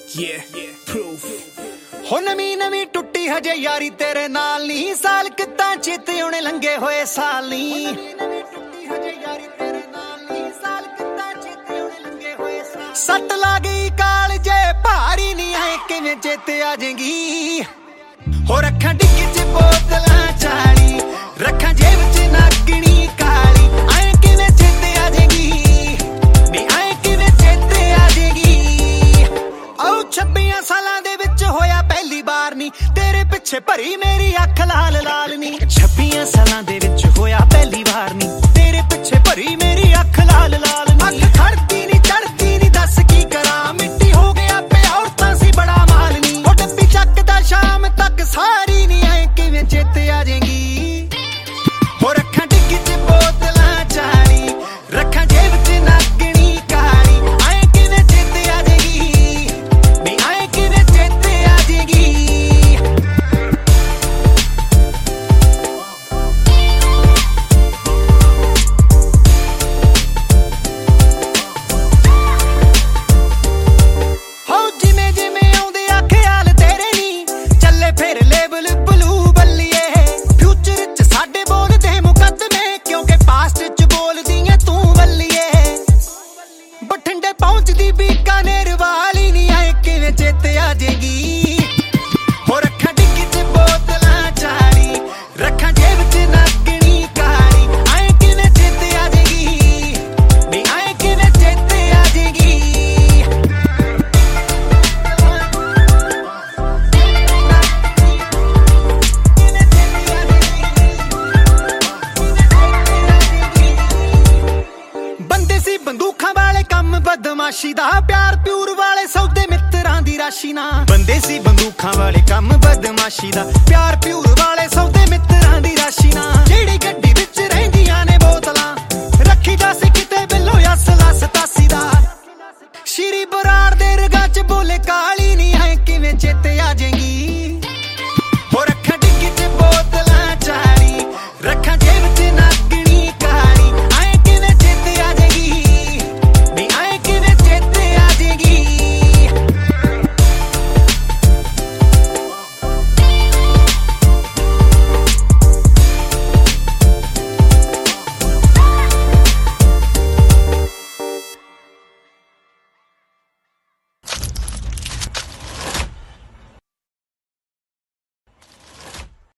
हो नवी नवी टुट्टी हजे यारी तेरे नाल नी साल किता चेते होने लंघे होए साल नी सट ला गई काल जे भारी नी आए किवें चेते आ जाएगी हो रखा डिग्गी च बोतलां चाली रखा जेब च नागणी काली आए किवें चेते आ जाएगी नी आए किवें चेते आ जाएगी औ 26 सालां दे विच होया पहली बार नी तेरे पिछे भरी मेरी अख लाल लाल नी 26 सालां दे विच होया पहली बार नी तेरे पिछे भरी मेरी अख लाल लाल नी अख खड़ती नी चढ़ती नी दस की करा मिट्टी हो गया पे औरतां सी बड़ा माल नी ओ डब्बी चकदा शाम तक सारी नी आए किवें चेते आ जाएगी हो रखा डिग्गी च बोतलां चाली रखा जेब च नागणी काली आए किवें चेते आ जाएगी नी आए किवें चेते आ जाएगी हो जिमें जिमें आउंदे आ ख्याल तेरे नी चले फिर लेबल ब्लू बल्लिए फ्यूचर च साडे बोलदे मुकदमे क्योंकि पास्ट च बोलदी ऐ तू बल्लिए बठिंडे पहुंचदी बीकानेर वाली नी आए किवें चेते आ जाएगी हो रखा डिग्गी च बोतलां चाली रखा जेब च नागणी काली आए किवें चेते आ जाएगी नी आए किवें चेते आ जाएगी बंदे सी बंदूखां वाले कम बदमाशी दा प्यार प्यूर वाले सौदे मित्रां दी राशि ना बंदे सी बंदूखां वाले कम बदमाशी दा प्यार प्यूर वाले सौदे मित्रां दी राशि ना जेड़ी गड्डी